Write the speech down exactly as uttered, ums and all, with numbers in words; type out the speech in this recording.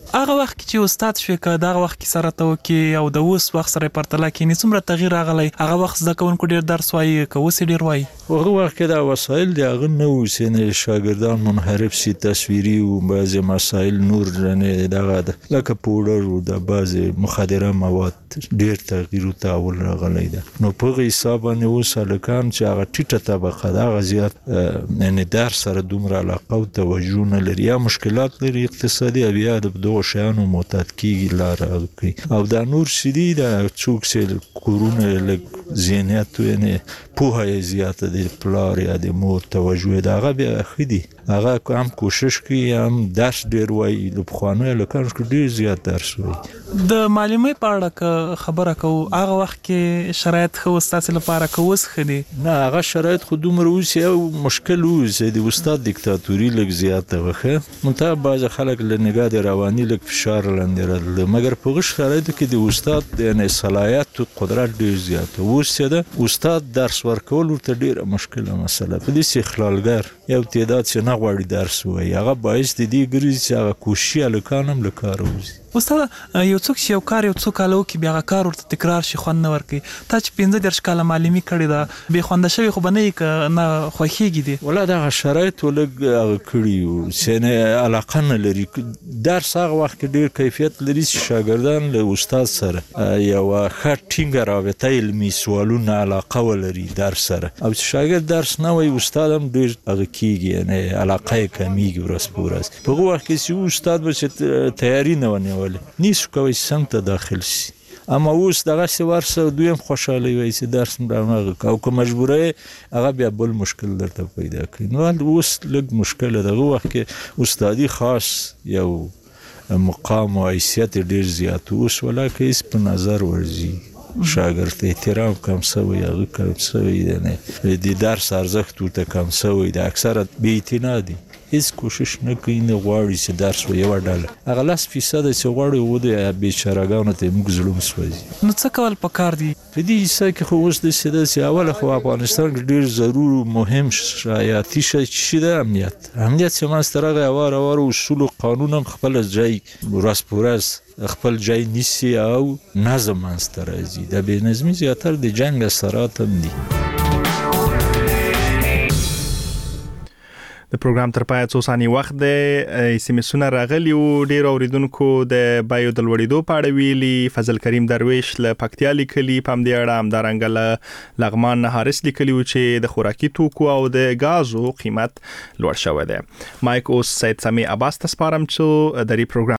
هغه وخت چې استاد شوې که دغه وخت کې سره ته وکې او د اوس وخت سره پرتله کېنې څومره تغییر راغلی؟ هغه وخت زده کوونکو ډېر درس وایي که اوس یې ډېر وایي؟ هغه وخت کې دا وسایل د هغه نه وو چې شاګردان منحرف سي، تصویري و، بعضې مسایل نور یعنې دغه لکه پوډر و، د بعضې مخدره مواد ډېر تغییر و تحول راغلی ده. نو په هغه حساب باندې اوس هلکان چې هغه ټیټه طبقه ده هغه زیات یعنې درس سره دومره علاقه او توجه نه لري، یا مشکلات لري اقتصادي او یا د دغو شیانو معتاد کېږي لاره کوي. او دا نور چې دي دا څوک چې کورونه لږ ذهنیت یعنې پوهه یې زیاته د پلار یا د مور توجه یې د هغه بیا ښه دي، هغه هم کوشش کوي هم درس ډېر وایي. د پخوانیو هلکانو کې ډېر زیات درس وایي. د معلمۍ په اړه که خبره کوو هغه وخت کې شرایط ښه و ستاسې لپاره که اوس ښه دي؟ نه هغه شرایط خو دومره اوس یو مشکل و چې د استاد دیکتاتوري لږ زیاته وه ښه، منتها بعضې خلک له نګاه د رواني لږ فشار لاندې راتلل، مګر په هغه شرایطو کې د استاد یعنې صلاحیت او قدرت ډېر زیات و. اوس چې ده استاد درس ورکول ورته ډېره مشکله مسله په دې چې اخلالګر یو تعداد چې نه غواړي درس ووایي هغه باعث د دې ګرځي چې هغه کوششي هلکان هم له کاره وځي. استاد یو څوک چې یو کار یو څو کاله وکړي بیا هغه کار ورته تکرار شي خوند نه ورکوي. تا چې پنځه دېرش کاله معلمي کړې ده بې خونده شوې خو به نه یې که نه خوښېږي دي؟ والله دغه شرایطو لږ هغه کړي وو چې نه علاقه نه لري. درس هغه وخت کې ډېر کیفیت لري چې شاګردان له استاد سره یوه ښه ټینګه رابطه علمي سوالونه علاقه ولري درس سره، او چې شاګرد درس نه وایي استاد هم ډېر هغه کېږي یعنې علاقه یې کمیږي ورځ په ورځ. په هغه وخت کې چې استاد به چې تیاري نه ونیوله نیسو کوي چې څنګ ته داخل شي، اما اوس دغسې ورسه دوی هم خوشحاله وایي چې درس هماغه که او که مجبوره یې هغه بیا بل مشکل درته پیدا کوي. نو اوس لږ مشکله ده. هغه وخت کې استادي خاص یو مقام او حیثیت ډېر زیات و، اوس ولاکه هېڅ په نظر ورځي شاګرد ته احترام کم سوی، هغه کم سوی دی، د درس ارزښت ورته کم سوی دی، اکثره بې اعتنا دي، هیڅ کوشش نه کوي، نه غواړي چې درس و یوه ډله هغه لس فیصده چې غواړي هغو د بیچارهګانو ته یې موږ زړه سوځي. نو څه کول پکار دي؟ په دې حصه کې خو اوس داسې ده چې اوله خو افغانستان کې ډېر ضرور مهم حیاتي شی چې ده امنیت. امنیت چې منځته راغی اوار اوار اصول و قانون هم خپله ځای ورځ په ورځ خپل ځای نیسي او نظم منځته راځي. د بې نظمي زیاتر د جنګ اثرات هم دي. د پروګرام تر پایه څو ثانیې وخت دی. اس ام اسونه راغلي وو ډېرو اوریدونکو د بیو د لوړېدو په اړه ویلي. فضل کریم درویش له پکتیا لیکلي په همدې اړه، همدارنګه له لغمان نه حارث لیکلي وو چې د خوراکي توکو او د غازو قیمت لوړ شوی دی. مایک اوس سید سمی عباس ته سپارم چې د دې پروګرام